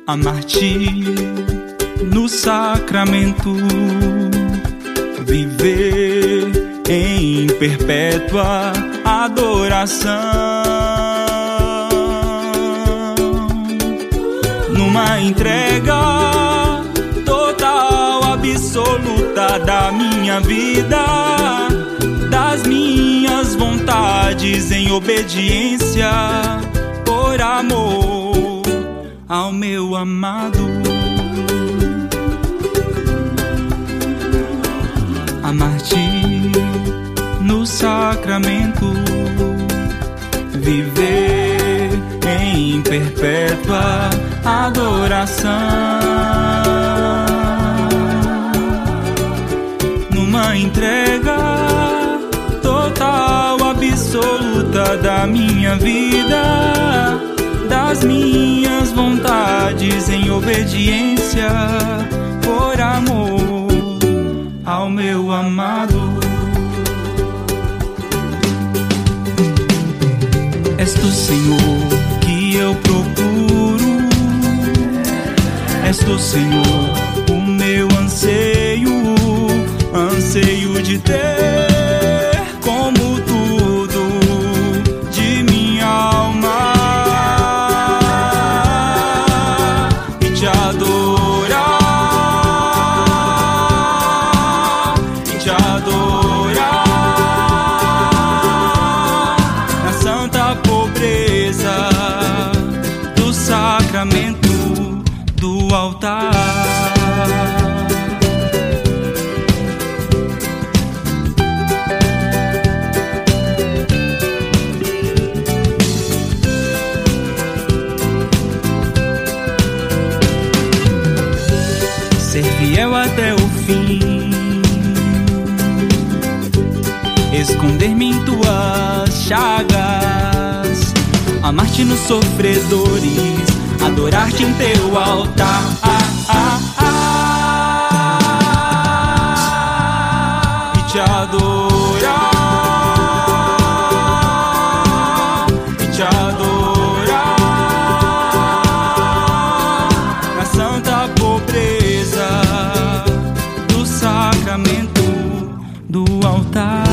amar-te no sacramento, viver em perpétua adoração, numa entrega total, absoluta da minha vida, das minhas vontades, em obediência, por amor ao meu amado. Amar-te no sacramento, viver em perpétua adoração, numa entrega total, absoluta da minha vida, das minhas vontades, em obediência, por amor ao meu amado. És tu, Senhor, que eu procuro, és tu, Senhor, o meu anseio, anseio de ter como tudo de minha alma e te adorar, e te adorar na santa pobreza do sacramento do altar. Ser fiel até o fim, esconder-me em tuas chagas, amar-te nos sofredores, adorar-te em teu altar. E te adorar, e te adorar na santa pobreza do sacramento do altar.